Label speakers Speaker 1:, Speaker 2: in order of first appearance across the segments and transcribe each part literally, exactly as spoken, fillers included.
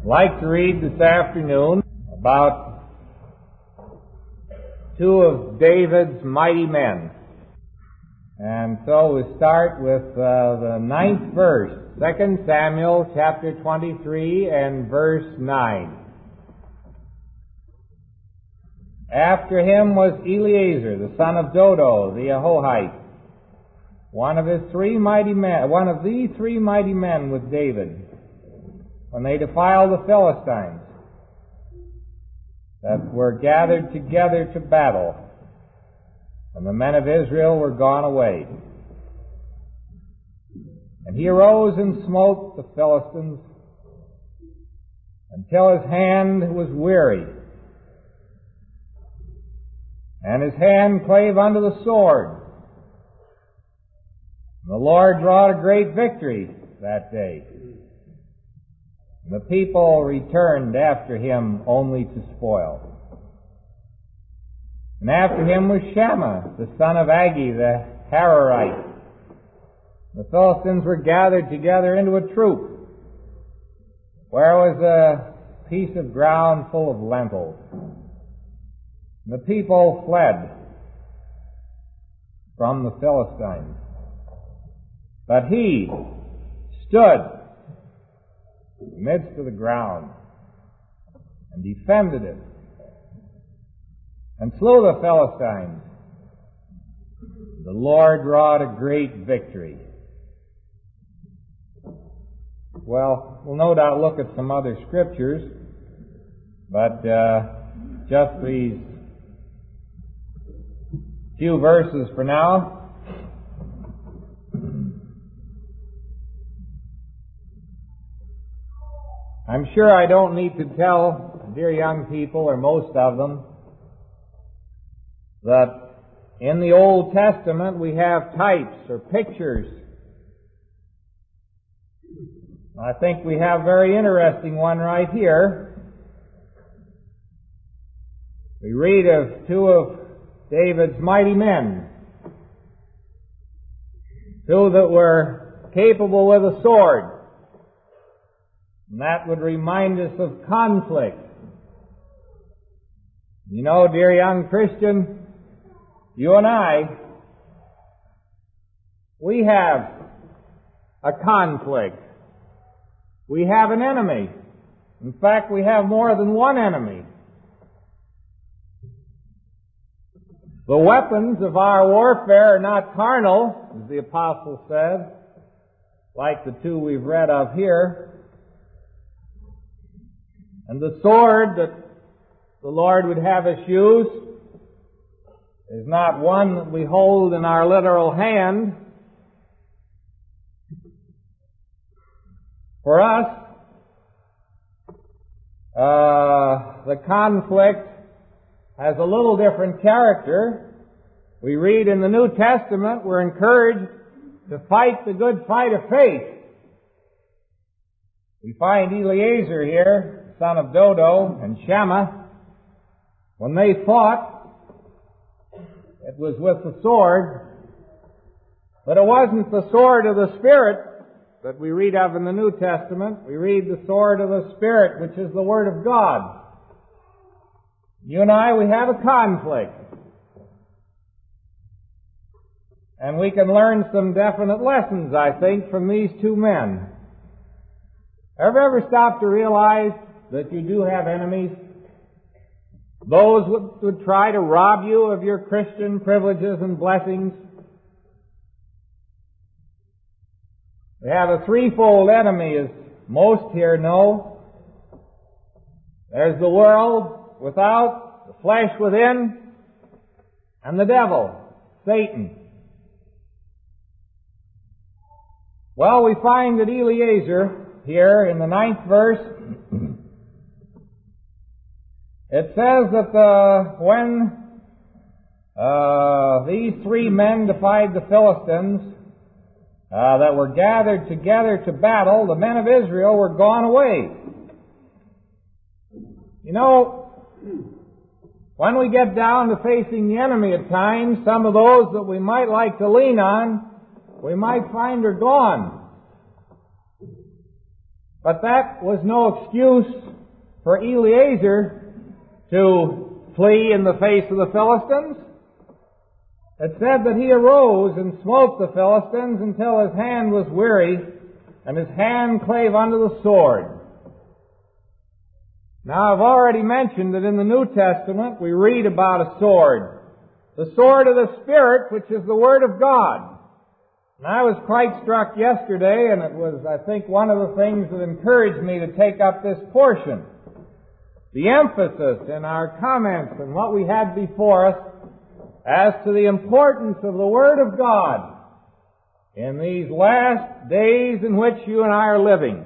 Speaker 1: I'd like to read this afternoon about two of David's mighty men. And so we start with uh, the ninth verse, Second Samuel chapter twenty-three and verse nine. After him was Eleazar, the son of Dodo, the Ahohite, one of his three mighty men, one of the three mighty men with David, when they defiled the Philistines that were gathered together to battle, and the men of Israel were gone away. And he arose and smote the Philistines until his hand was weary, and his hand clave unto the sword. And the Lord wrought a great victory that day. And the people returned after him only to spoil. And after him was Shammah, the son of Agi, the Hararite. The Philistines were gathered together into a troop, where was a piece of ground full of lentils. And the people fled from the Philistines. But he stood in the midst of the ground and defended it, and slew the Philistines. The Lord wrought a great victory. Well, we'll no doubt look at some other scriptures, but uh, just these few verses for now. I'm sure I don't need to tell dear young people, or most of them, that in the Old Testament we have types or pictures. I think we have a very interesting one right here. We read of two of David's mighty men, two that were capable with a sword. And that would remind us of conflict. You know, dear young Christian, you and I, we have a conflict. We have an enemy. In fact, we have more than one enemy. The weapons of our warfare are not carnal, as the apostle said, like the two we've read of here. And the sword that the Lord would have us use is not one that we hold in our literal hand. For us, uh, the conflict has a little different character. We read in the New Testament we're encouraged to fight the good fight of faith. We find Eleazar here, son of Dodo, and Shammah, when they fought, it was with the sword, but it wasn't the sword of the Spirit that we read of in the New Testament. We read the sword of the Spirit, which is the Word of God. You and I, we have a conflict. And we can learn some definite lessons, I think, from these two men. Have you ever stopped to realize that you do have enemies? Those would, would try to rob you of your Christian privileges and blessings. We have a threefold enemy, as most here know. There's the world without, the flesh within, and the devil, Satan. Well, we find that Eleazar, here in the ninth verse, it says that the, when uh, these three men defied the Philistines uh, that were gathered together to battle, the men of Israel were gone away. You know, when we get down to facing the enemy at times, some of those that we might like to lean on, we might find are gone. But that was no excuse for Eleazar to flee in the face of the Philistines. It said that he arose and smote the Philistines until his hand was weary, and his hand clave unto the sword. Now, I've already mentioned that in the New Testament we read about a sword. The sword of the Spirit, which is the Word of God. And I was quite struck yesterday, and it was, I think, one of the things that encouraged me to take up this portion. The emphasis in our comments and what we had before us as to the importance of the Word of God in these last days in which you and I are living.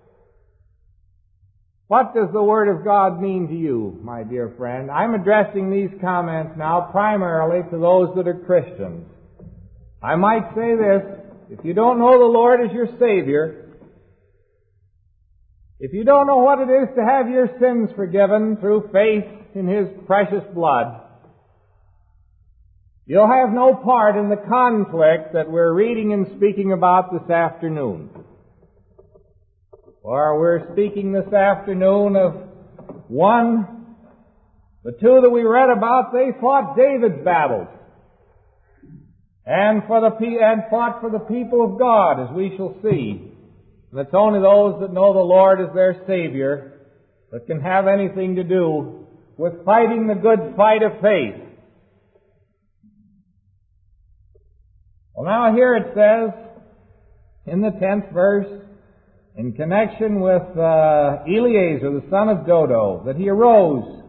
Speaker 1: What does the Word of God mean to you, my dear friend? I'm addressing these comments now primarily to those that are Christians. I might say this: if you don't know the Lord as your Savior, if you don't know what it is to have your sins forgiven through faith in His precious blood, you'll have no part in the conflict that we're reading and speaking about this afternoon. For we're speaking this afternoon of one, the two that we read about, they fought David's battles. And for the and fought for the people of God, as we shall see. And it's only those that know the Lord as their Savior that can have anything to do with fighting the good fight of faith. Well, now here it says, in the tenth verse, in connection with uh, Eleazar, the son of Dodo, that he arose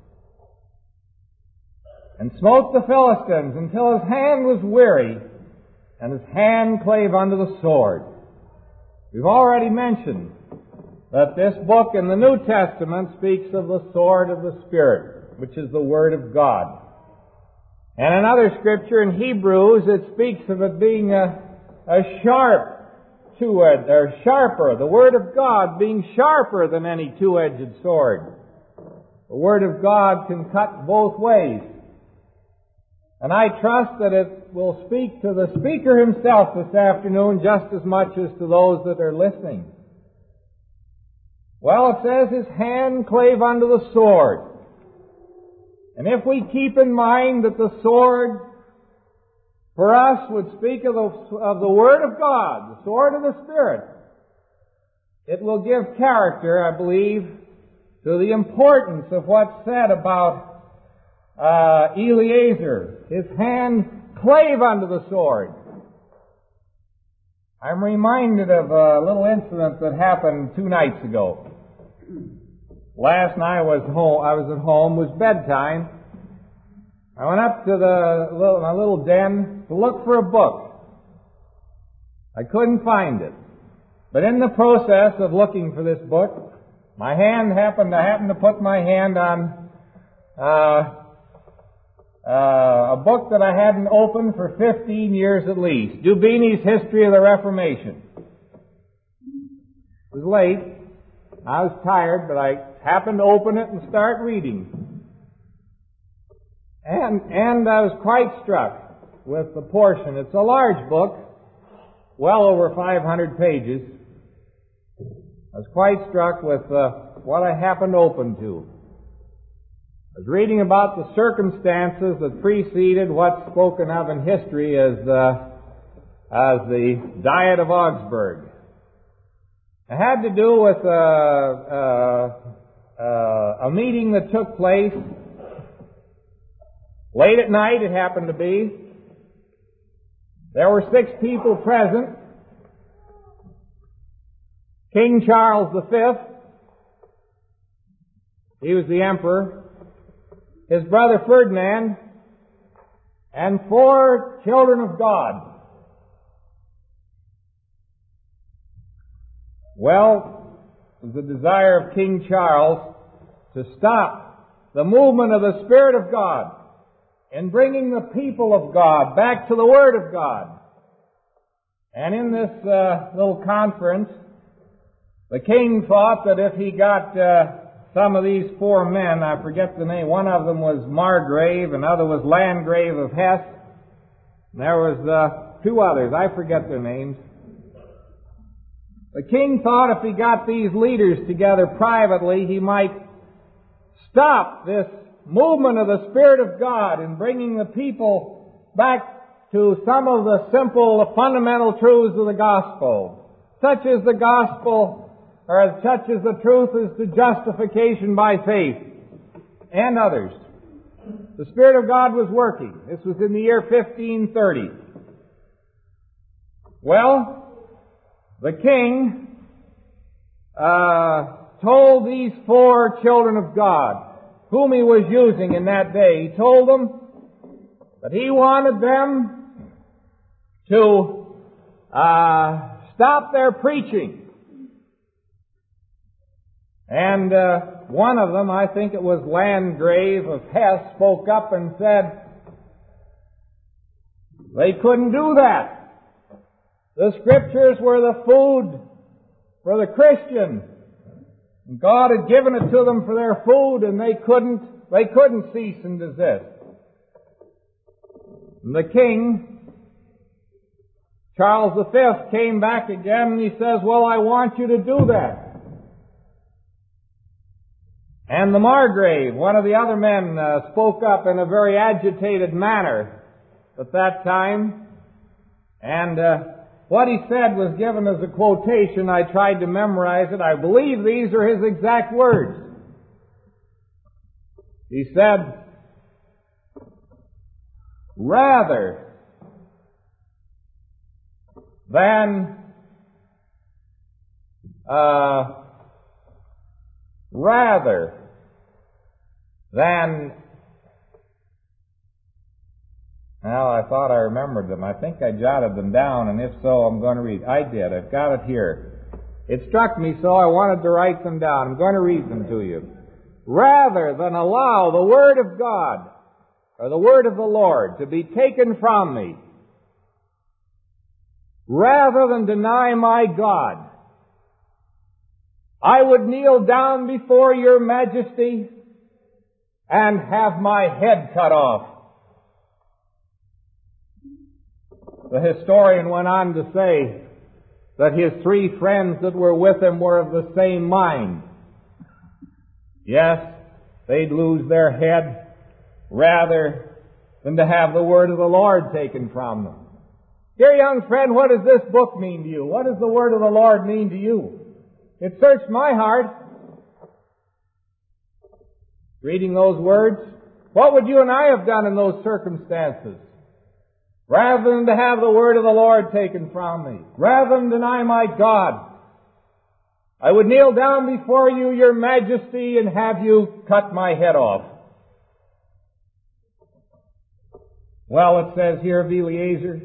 Speaker 1: and smote the Philistines until his hand was weary, and his hand clave unto the sword. We've already mentioned that this book in the New Testament speaks of the sword of the Spirit, which is the Word of God. And another scripture in Hebrews, it speaks of it being a, a sharp two-edged, or sharper, the Word of God being sharper than any two-edged sword. The Word of God can cut both ways. And I trust that it will speak to the speaker himself this afternoon just as much as to those that are listening. Well, it says his hand clave unto the sword. And if we keep in mind that the sword for us would speak of the, of the Word of God, the sword of the Spirit, it will give character, I believe, to the importance of what's said about uh, Eleazar. His hand clave unto the sword. I'm reminded of a little incident that happened two nights ago. Last night I was home, I was at home, it was bedtime. I went up to the little, my little den to look for a book. I couldn't find it. But in the process of looking for this book, my hand happened, I happened to put my hand on uh, uh, a book that I hadn't opened for fifteen years at least, Dubini's History of the Reformation. It was late. I was tired, but I happened to open it and start reading. And, and I was quite struck with the portion. It's a large book, well over five hundred pages. I was quite struck with uh, what I happened to open to. I was reading about the circumstances that preceded what's spoken of in history as, uh, as the Diet of Augsburg. It had to do with uh, uh, uh, a meeting that took place late at night, it happened to be. There were six people present. King Charles the Fifth, he was the emperor, his brother Ferdinand, and four children of God. Well, it was the desire of King Charles to stop the movement of the Spirit of God in bringing the people of God back to the Word of God. And in this uh, little conference, the king thought that if he got uh, some of these four men, I forget the name, one of them was Margrave, another was Landgrave of Hesse, and there was uh, two others, I forget their names. The king thought if he got these leaders together privately, he might stop this movement of the Spirit of God in bringing the people back to some of the simple, the fundamental truths of the gospel, such as the gospel, or as such as the truth as to justification by faith, and others. The Spirit of God was working. This was in the year fifteen thirty. Well, the king uh, told these four children of God, whom he was using in that day, he told them that he wanted them to uh, stop their preaching. And uh, one of them, I think it was Landgrave of Hesse, spoke up and said they couldn't do that. The Scriptures were the food for the Christian. God had given it to them for their food, and they couldn't, they couldn't cease and desist. And the king, Charles the Fifth, came back again and he says, well, I want you to do that. And the Margrave, one of the other men, uh, spoke up in a very agitated manner at that time. And uh, what he said was given as a quotation. I tried to memorize it. I believe these are his exact words. He said, rather than uh, rather than well, I thought I remembered them. I think I jotted them down, and if so, I'm going to read. I did. I've got it here. It struck me so I wanted to write them down. I'm going to read them to you. Rather than allow the Word of God, or the Word of the Lord, to be taken from me, rather than deny my God, I would kneel down before your majesty and have my head cut off. The historian went on to say that his three friends that were with him were of the same mind. Yes, they'd lose their head rather than to have the word of the Lord taken from them. Dear young friend, what does this book mean to you? What does the word of the Lord mean to you? It searched my heart. Reading those words, what would you and I have done in those circumstances? Rather than to have the word of the Lord taken from me, rather than deny my God, I would kneel down before you, your majesty, and have you cut my head off. Well, it says here of Eleazar,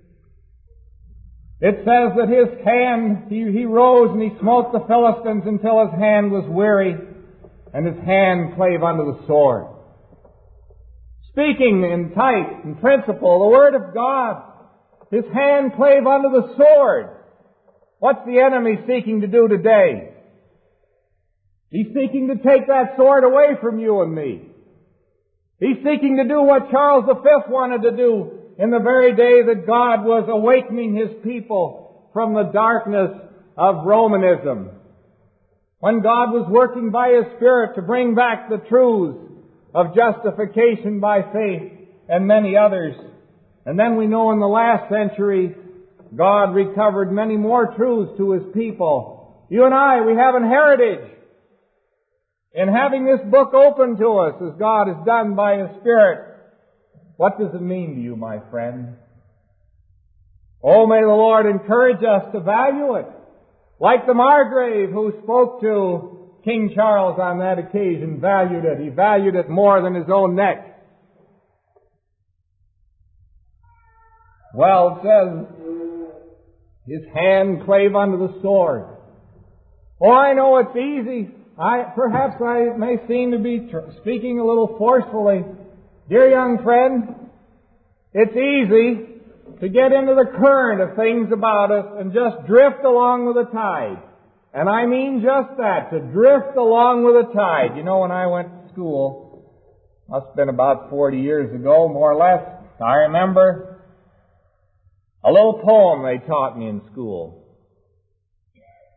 Speaker 1: it says that his hand, he, he rose and he smote the Philistines until his hand was weary, and his hand clave unto the sword. Speaking in type and principle, the Word of God, his hand clave unto the sword. What's the enemy seeking to do today? He's seeking to take that sword away from you and me. He's seeking to do what Charles the Fifth wanted to do in the very day that God was awakening His people from the darkness of Romanism. When God was working by His Spirit to bring back the truths of justification by faith and many others. And then we know in the last century, God recovered many more truths to His people. You and I, we have an heritage in having this book open to us as God has done by His Spirit. What does it mean to you, my friend? Oh, may the Lord encourage us to value it. Like the Margrave who spoke to King Charles on that occasion valued it. He valued it more than his own neck. Well, it says, his hand clave unto the sword. Oh, I know it's easy. I, perhaps I may seem to be tr- speaking a little forcefully. Dear young friend, it's easy to get into the current of things about us and just drift along with the tide. And I mean just that, to drift along with the tide. You know, when I went to school, must have been about forty years ago, more or less, I remember a little poem they taught me in school.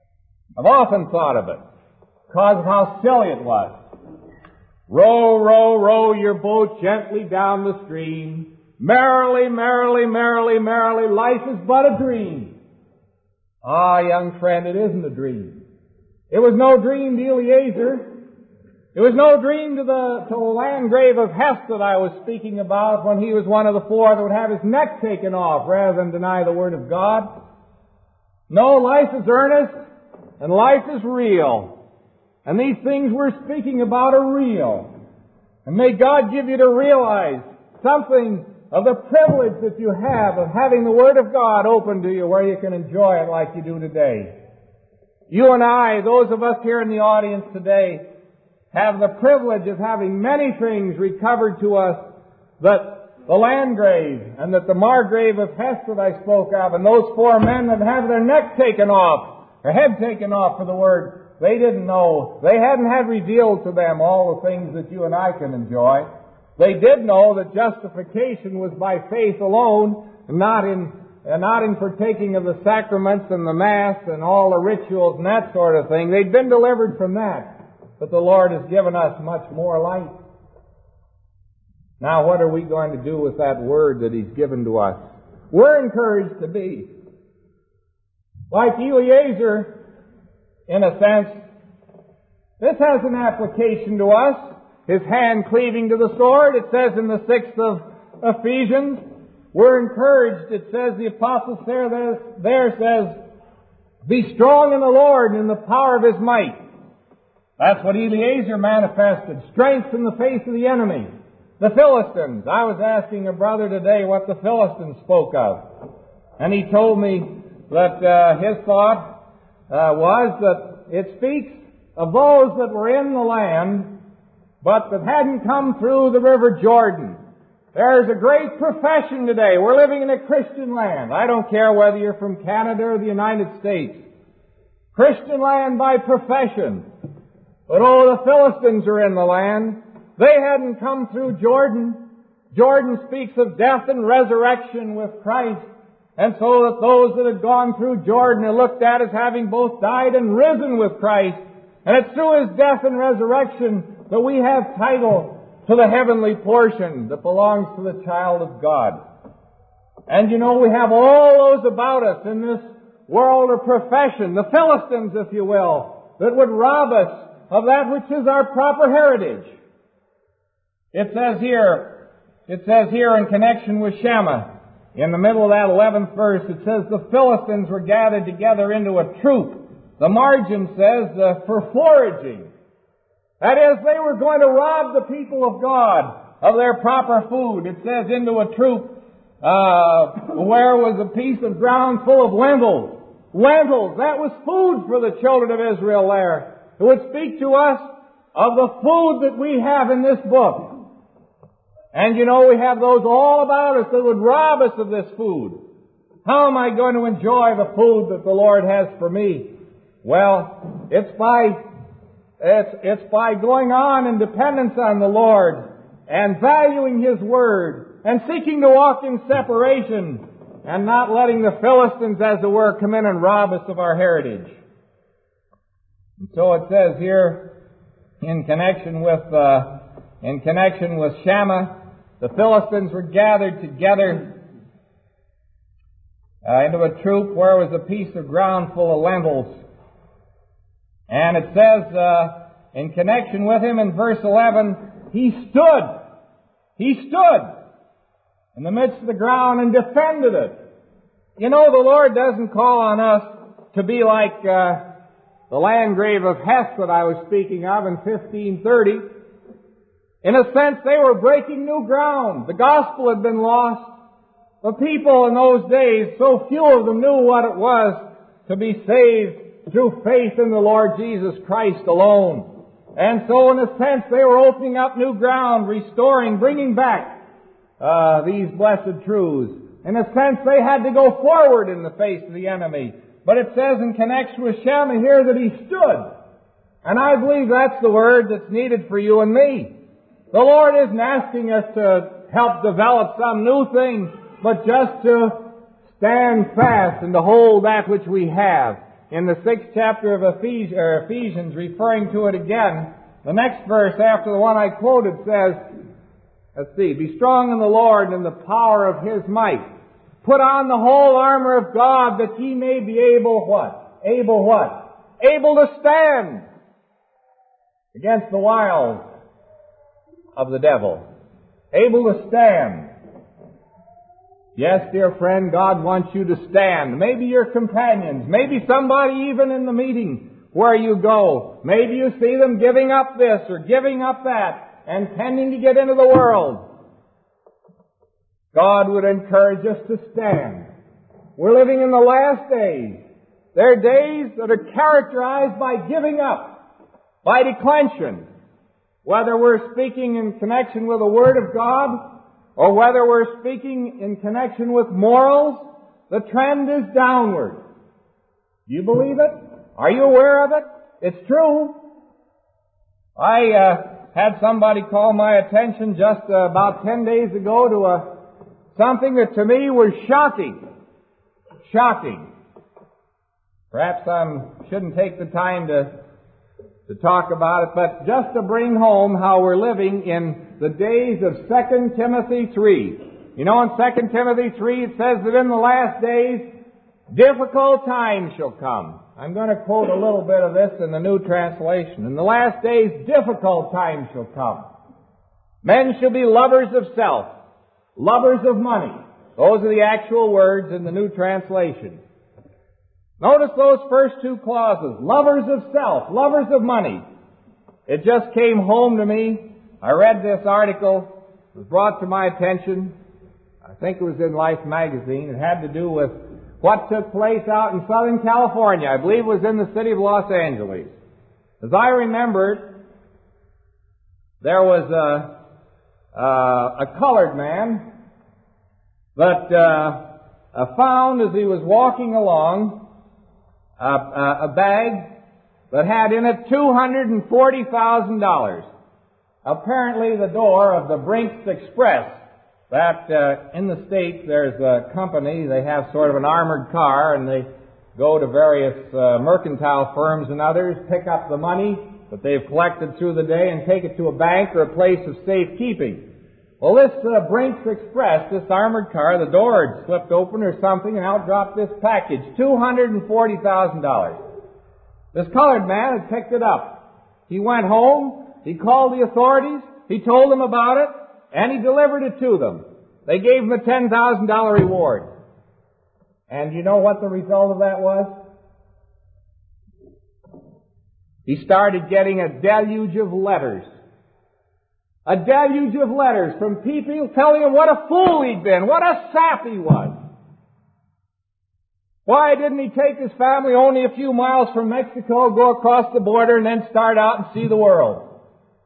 Speaker 1: I've often thought of it because of how silly it was. Row, row, row your boat gently down the stream. Merrily, merrily, merrily, merrily, life is but a dream. Ah, young friend, it isn't a dream. It was no dream to Eliezer. It was no dream to the, to the Landgrave of Hesse that I was speaking about when he was one of the four that would have his neck taken off rather than deny the Word of God. No, life is earnest and life is real. And these things we're speaking about are real. And may God give you to realize something of the privilege that you have of having the Word of God open to you where you can enjoy it like you do today. You and I, those of us here in the audience today, have the privilege of having many things recovered to us that the Landgrave and that the Margrave of Hesse that I spoke of and those four men that had their neck taken off, their head taken off for the Word, they didn't know. They hadn't had revealed to them all the things that you and I can enjoy. They did know that justification was by faith alone, and not in, and not in partaking of the sacraments and the Mass and all the rituals and that sort of thing. They'd been delivered from that. But the Lord has given us much more light. Now, what are we going to do with that Word that He's given to us? We're encouraged to be like Eliezer, in a sense. This has an application to us. His hand cleaving to the sword. It says in the sixth of Ephesians, we're encouraged. It says, the apostle there, there says, be strong in the Lord and in the power of His might. That's what Eliezer manifested. Strength in the face of the enemy. The Philistines. I was asking a brother today what the Philistines spoke of. And he told me that uh, his thought uh, was that it speaks of those that were in the land, but that hadn't come through the River Jordan. There's a great profession today. We're living in a Christian land. I don't care whether you're from Canada or the United States. Christian land by profession. But oh, the Philistines are in the land. They hadn't come through Jordan. Jordan speaks of death and resurrection with Christ. And so that those that had gone through Jordan are looked at as having both died and risen with Christ. And it's through His death and resurrection that we have title to the heavenly portion that belongs to the child of God. And you know, we have all those about us in this world of profession, the Philistines, if you will, that would rob us of that which is our proper heritage. It says here, it says here in connection with Shammah, in the middle of that eleventh verse, it says the Philistines were gathered together into a troop. The margin says uh, for foraging. That is, they were going to rob the people of God of their proper food. It says into a troop uh, where was a piece of ground full of lentils. Lentils, that was food for the children of Israel there. It would speak to us of the food that we have in this book. And you know, we have those all about us that would rob us of this food. How am I going to enjoy the food that the Lord has for me? Well, it's by, it's, it's by going on in dependence on the Lord and valuing His Word and seeking to walk in separation and not letting the Philistines, as it were, come in and rob us of our heritage. And so it says here, in connection with uh, in connection with Shammah, the Philistines were gathered together uh, into a troop where was a piece of ground full of lentils. And it says uh, in connection with him in verse eleven, he stood. He stood in the midst of the ground and defended it. You know, the Lord doesn't call on us to be like Uh, the Landgrave of Hesse that I was speaking of in fifteen thirty. In a sense, they were breaking new ground. The gospel had been lost. The people in those days, so few of them knew what it was to be saved through faith in the Lord Jesus Christ alone. And so in a sense, they were opening up new ground, restoring, bringing back uh, these blessed truths. In a sense, they had to go forward in the face of the enemy. But it says in connection with Shammah here that he stood. And I believe that's the word that's needed for you and me. The Lord isn't asking us to help develop some new thing, but just to stand fast and to hold that which we have. in the sixth chapter of Ephes- or Ephesians, referring to it again, the next verse after the one I quoted says, let's see, be strong in the Lord and in the power of His might. Put on the whole armor of God that ye may be able what? Able what? Able to stand against the wiles of the devil. Able to stand. Yes, dear friend, God wants you to stand. Maybe your companions, maybe somebody even in the meeting where you go. Maybe you see them giving up this or giving up that and tending to get into the world. God would encourage us to stand. We're living in the last days. They're days that are characterized by giving up, by declension. Whether we're speaking in connection with the Word of God, or whether we're speaking in connection with morals, the trend is downward. Do you believe it? Are you aware of it? It's true. I uh, had somebody call my attention just uh, about ten days ago to a, something that to me was shocking. Shocking. Perhaps I shouldn't take the time to to talk about it, but just to bring home how we're living in the days of Second Timothy three. You know, in Second Timothy three it says that in the last days difficult times shall come. I'm going to quote a little bit of this in the New Translation. In the last days difficult times shall come. Men shall be lovers of self, lovers of money. Those are the actual words in the New Translation. Notice those first two clauses. Lovers of self, lovers of money. It just came home to me. I read this article. It was brought to my attention. I think it was in Life magazine. It had to do with what took place out in Southern California. I believe it was in the city of Los Angeles. As I remembered, there was a, uh, a colored man that uh, uh, found as he was walking along Uh, uh, a bag that had in it two hundred forty thousand dollars. Apparently the door of the Brinks Express, that uh, in the States there's a company, they have sort of an armored car and they go to various uh, mercantile firms and others, pick up the money that they've collected through the day and take it to a bank or a place of safekeeping. Well, this uh, Brinks Express, this armored car, the door had slipped open or something, and out dropped this package, two hundred forty thousand dollars. This colored man had picked it up. He went home, he called the authorities, he told them about it, and he delivered it to them. They gave him a ten thousand dollars reward. And you know what the result of that was? He started getting a deluge of letters. A deluge of letters from people telling him what a fool he'd been, what a sap he was. Why didn't he take his family only a few miles from Mexico, go across the border, and then start out and see the world?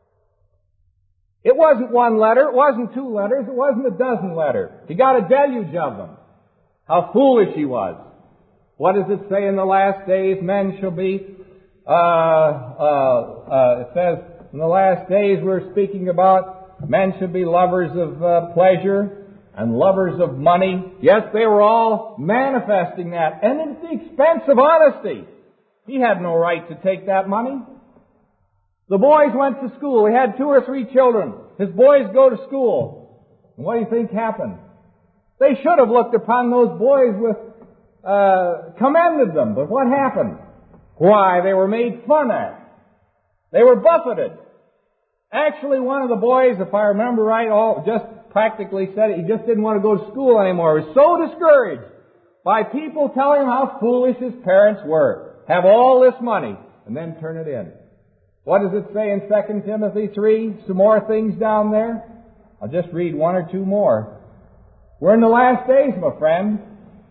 Speaker 1: It wasn't one letter, it wasn't two letters, it wasn't a dozen letters. He got a deluge of them. How foolish he was. What does it say in the last days? Men shall be, uh, uh, uh, it says, in the last days we're speaking about men should be lovers of uh, pleasure and lovers of money. Yes, they were all manifesting that. And at the expense of honesty. He had no right to take that money. The boys went to school. He had two or three children. His boys go to school. And what do you think happened? They should have looked upon those boys with, uh, commended them. But what happened? Why, they were made fun at. They were buffeted. Actually, one of the boys, if I remember right, all just practically said it, he just didn't want to go to school anymore. He was so discouraged by people telling him how foolish his parents were. Have all this money and then turn it in. What does it say in Second Timothy three? Some more things down there. I'll just read one or two more. We're in the last days, my friend.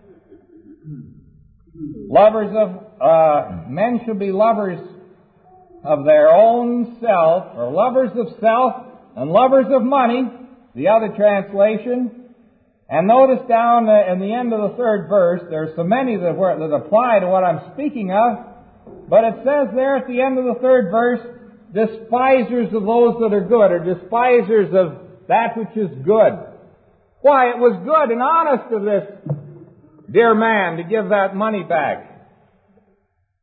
Speaker 1: Lovers of, uh, men should be lovers of their own self, or lovers of self and lovers of money, the other translation. And notice down in the end of the third verse, there's so many that, were, that apply to what I'm speaking of, but it says there at the end of the third verse, despisers of those that are good, or despisers of that which is good. Why, it was good and honest of this dear man to give that money back.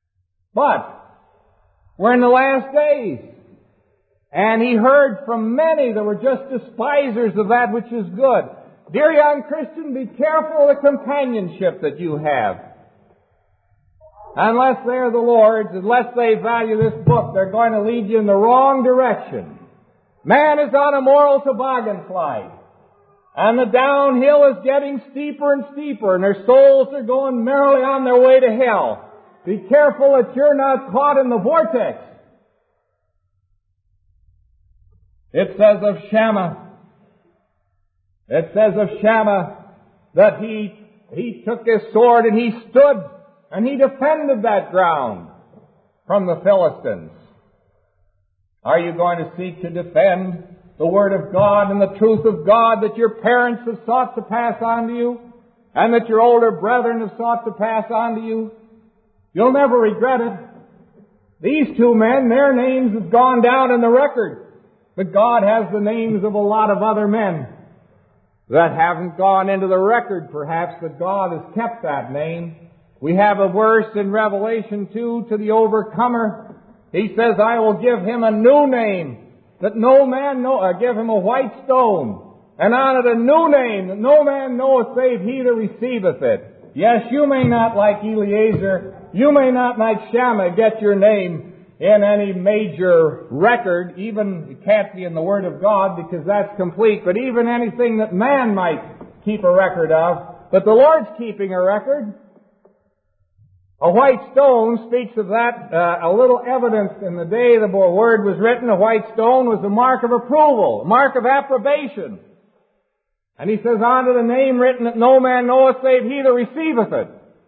Speaker 1: But we're in the last days. And he heard from many that were just despisers of that which is good. Dear young Christian, be careful of the companionship that you have. Unless they're the Lord's, unless they value this book, they're going to lead you in the wrong direction. Man is on a moral toboggan slide. And the downhill is getting steeper and steeper, and their souls are going merrily on their way to hell. Be careful that you're not caught in the vortex. It says of Shammah, it says of Shammah that he, he took his sword and he stood and he defended that ground from the Philistines. Are you going to seek to defend the Word of God and the truth of God that your parents have sought to pass on to you and that your older brethren have sought to pass on to you? You'll never regret it. These two men, their names have gone down in the record, but God has the names of a lot of other men that haven't gone into the record, perhaps, but God has kept that name. We have a verse in Revelation two to the overcomer. He says, I will give him a new name that no man know. I give him a white stone, and on it a new name that no man knoweth save he that receiveth it. Yes, you may not, like Eliezer, you may not, like Shammah, get your name in any major record. Even, it can't be in the Word of God because that's complete, but even anything that man might keep a record of. But the Lord's keeping a record. A white stone speaks of that, uh, a little evidence in the day the word was written. A white stone was a mark of approval, a mark of approbation. And he says, unto the name written that no man knoweth save he that receiveth it.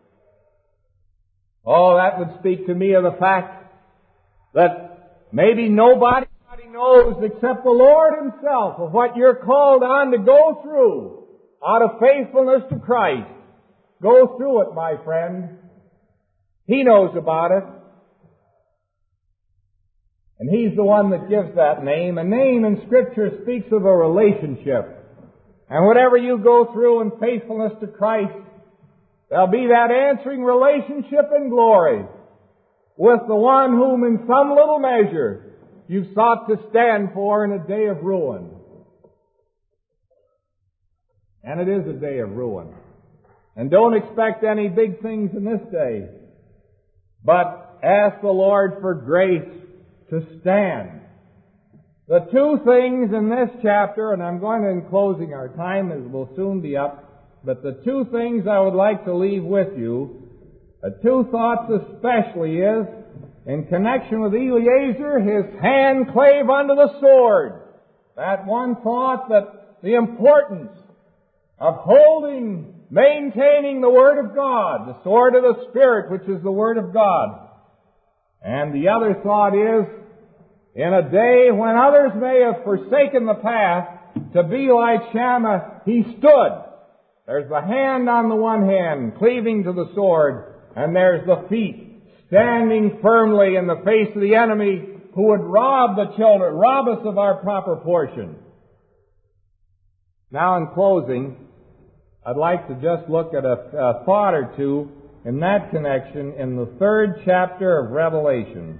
Speaker 1: Oh, that would speak to me of the fact that maybe nobody knows except the Lord Himself of what you're called on to go through out of faithfulness to Christ. Go through it, my friend. He knows about it. And He's the one that gives that name. A name in Scripture speaks of a relationship. And whatever you go through in faithfulness to Christ, there'll be that answering relationship in glory with the one whom in some little measure you've sought to stand for in a day of ruin. And it is a day of ruin. And don't expect any big things in this day. But ask the Lord for grace to stand. The two things in this chapter, and I'm going to, in closing, our time is, will soon be up, but the two things I would like to leave with you, the two thoughts especially is, in connection with Eliezer, his hand clave unto the sword. That one thought, that the importance of holding, maintaining the Word of God, the sword of the Spirit, which is the Word of God. And the other thought is, in a day when others may have forsaken the path, to be like Shammah, he stood. There's the hand on the one hand, cleaving to the sword, and there's the feet standing firmly in the face of the enemy who would rob the children, rob us of our proper portion. Now, in closing, I'd like to just look at a, a thought or two in that connection in the third chapter of Revelation.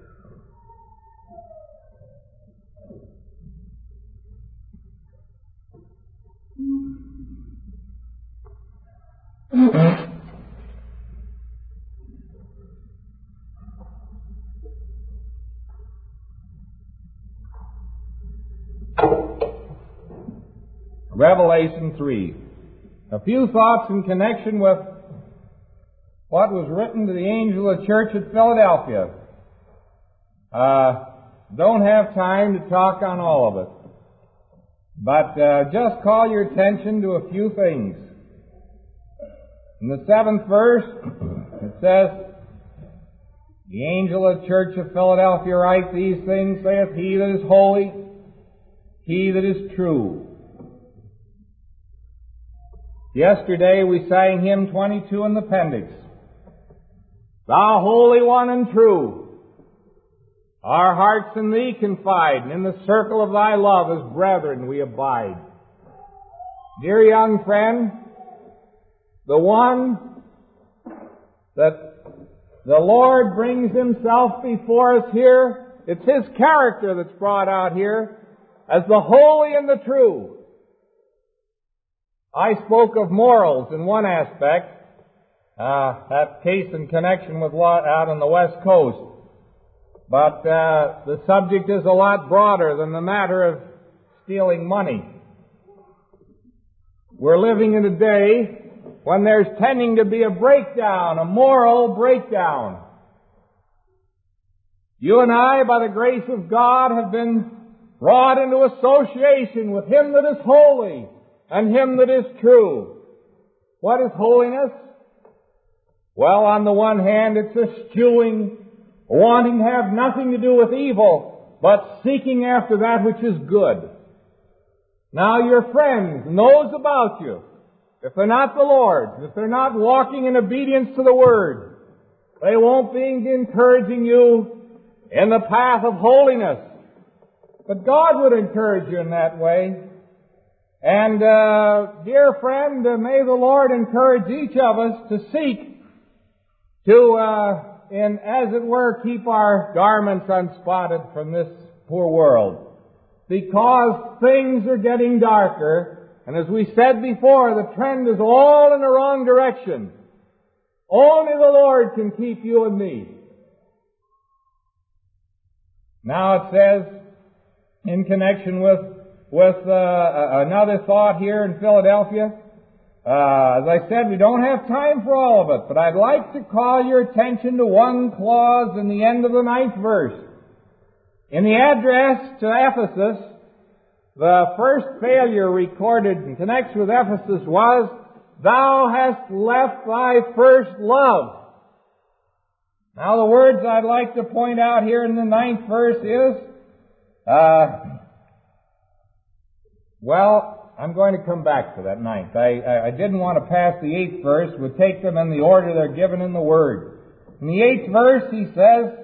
Speaker 1: Revelation three. A few thoughts in connection with what was written to the angel of the church at Philadelphia. Uh, don't have time to talk on all of it. But uh, just call your attention to a few things. In the seventh verse, it says, the angel of the church of Philadelphia writes, these things saith he that is holy, he that is true. Yesterday we sang hymn twenty-two in the appendix. Thou Holy One and True, our hearts in Thee confide, and in the circle of Thy love as brethren we abide. Dear young friend, the one that the Lord brings Himself before us here. It's His character that's brought out here as the holy and the true. I spoke of morals in one aspect, uh, that case in connection with what out on the West Coast. But uh, the subject is a lot broader than the matter of stealing money. We're living in a day when there's tending to be a breakdown, a moral breakdown. You and I, by the grace of God, have been brought into association with Him that is holy and Him that is true. What is holiness? Well, on the one hand, it's eschewing, wanting to have nothing to do with evil, but seeking after that which is good. Now your friends and those about you, if they're not the Lord's, if they're not walking in obedience to the Word, they won't be encouraging you in the path of holiness. But God would encourage you in that way. And, uh, dear friend, uh, may the Lord encourage each of us to seek to, uh, in, as it were, keep our garments unspotted from this poor world. Because things are getting darker, and as we said before, the trend is all in the wrong direction. Only the Lord can keep you and me. Now it says, in connection with with uh, another thought here in Philadelphia, uh, as I said, we don't have time for all of it, but I'd like to call your attention to one clause in the end of the ninth verse. In the address to Ephesus, the first failure recorded in connection with Ephesus was, "Thou hast left thy first love." Now the words I'd like to point out here in the ninth verse is, uh, well, I'm going to come back to that ninth. I, I, I didn't want to pass the eighth verse. We'll take them in the order they're given in the Word. In the eighth verse he says,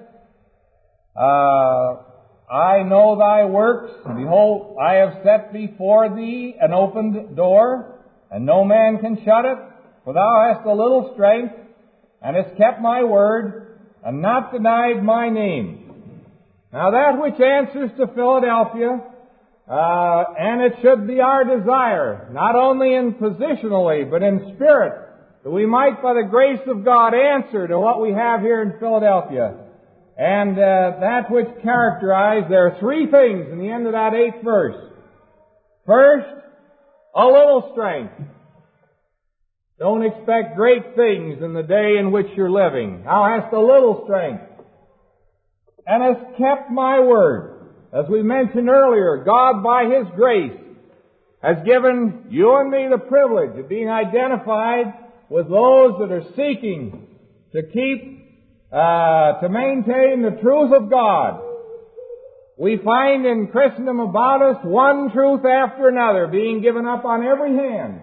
Speaker 1: uh, I know thy works, and behold, I have set before thee an opened door, and no man can shut it, for thou hast a little strength, and hast kept my word, and not denied my name. Now that which answers to Philadelphia, uh, and it should be our desire, not only in positionally, but in spirit, that we might, by the grace of God, answer to what we have here in Philadelphia. And uh, that which characterized, there are three things in the end of that eighth verse. First, a little strength. Don't expect great things in the day in which you're living. Thou hast a little strength. And hast kept my word. As we mentioned earlier, God by His grace has given you and me the privilege of being identified with those that are seeking to keep Uh, to maintain the truth of God. We find in Christendom about us one truth after another being given up on every hand.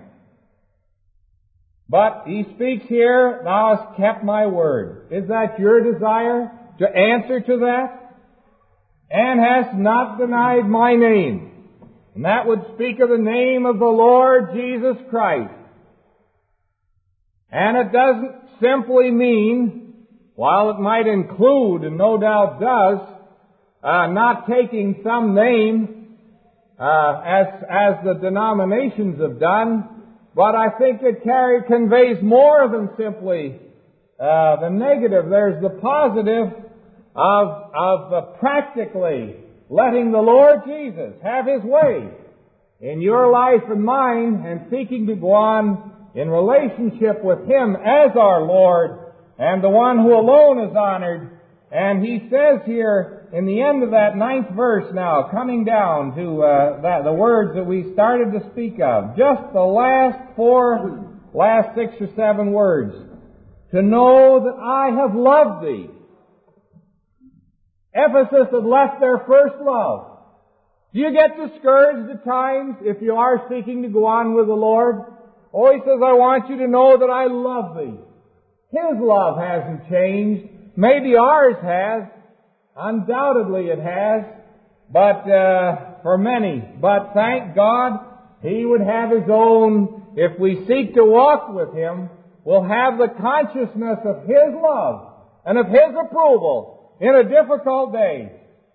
Speaker 1: But he speaks here, thou hast kept my word. Is that your desire to answer to that? And hast not denied my name. And that would speak of the name of the Lord Jesus Christ. And it doesn't simply mean, while it might include, and no doubt does, uh, not taking some name, uh, as, as the denominations have done, but I think it carry, conveys more than simply, uh, the negative. There's the positive of, of uh, practically letting the Lord Jesus have His way in your life and mine, and seeking to go on in relationship with Him as our Lord, and the one who alone is honored. And he says here in the end of that ninth verse now, coming down to uh, that, the words that we started to speak of, just the last four, last six or seven words, to know that I have loved thee. Ephesus had left their first love. Do you get discouraged at times if you are seeking to go on with the Lord? Oh, he says, I want you to know that I love thee. His love hasn't changed. Maybe ours has. Undoubtedly it has. But uh, for many. But thank God, He would have His own. If we seek to walk with Him, we'll have the consciousness of His love and of His approval in a difficult day.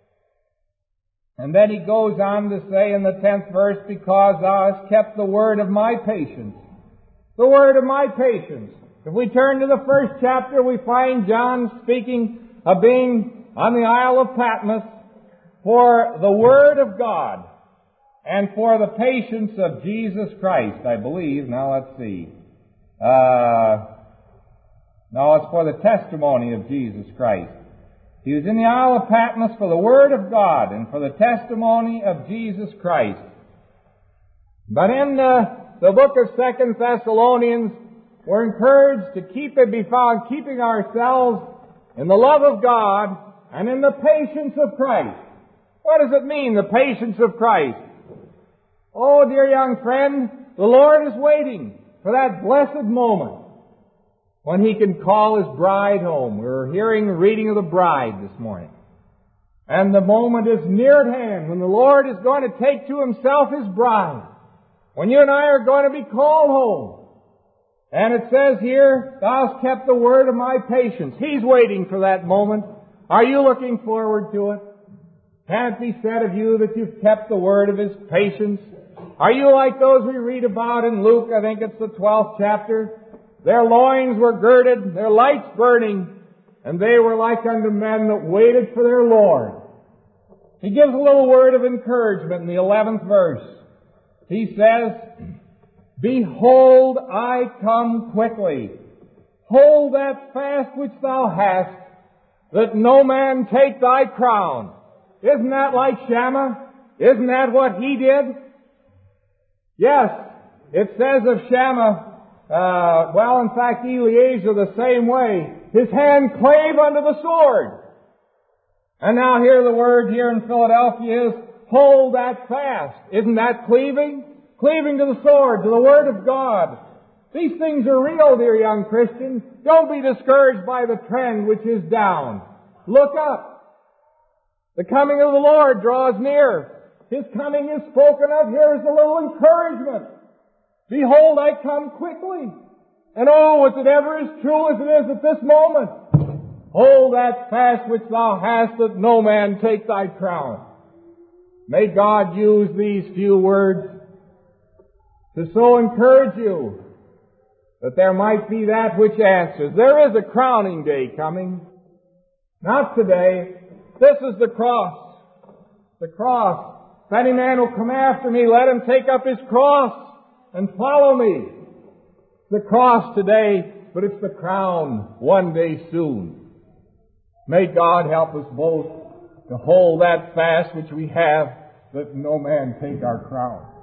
Speaker 1: And then he goes on to say in the tenth verse, because thou hast kept the word of my patience. The word of my patience. If we turn to the first chapter, we find John speaking of being on the Isle of Patmos for the word of God and for the patience of Jesus Christ, I believe. Now let's see. Uh, no, it's for the testimony of Jesus Christ. He was in the Isle of Patmos for the Word of God and for the testimony of Jesus Christ. But in the, the book of Second Thessalonians, we're encouraged to keep it be found keeping ourselves in the love of God and in the patience of Christ. What does it mean, the patience of Christ? Oh, dear young friend, the Lord is waiting for that blessed moment when He can call His bride home. We were hearing the reading of the bride this morning. And the moment is near at hand when the Lord is going to take to Himself His bride. When you and I are going to be called home. And it says here, thou hast kept the word of my patience. He's waiting for that moment. Are you looking forward to it? Can it be said of you that you've kept the word of His patience? Are you like those we read about in Luke, I think it's the twelfth chapter? Their loins were girded, their lights burning, and they were like unto men that waited for their Lord. He gives a little word of encouragement in the eleventh verse. He says, behold, I come quickly. Hold that fast which thou hast, that no man take thy crown. Isn't that like Shammah? Isn't that what he did? Yes, it says of Shammah, Uh, well, in fact, Eliezer the same way. His hand clave unto the sword. And now here the word here in Philadelphia is, hold that fast. Isn't that cleaving? Cleaving to the sword, to the Word of God. These things are real, dear young Christians. Don't be discouraged by the trend which is down. Look up. The coming of the Lord draws near. His coming is spoken of. Here is a little encouragement. Behold, I come quickly. And oh, is it ever as true as it is at this moment? Hold that fast which thou hast, that no man take thy crown. May God use these few words to so encourage you that there might be that which answers. There is a crowning day coming. Not today. This is the cross. The cross. If any man will come after me, let him take up his cross and follow me. The cross today, but it's the crown one day soon. May God help us both to hold that fast which we have, that no man take our crown.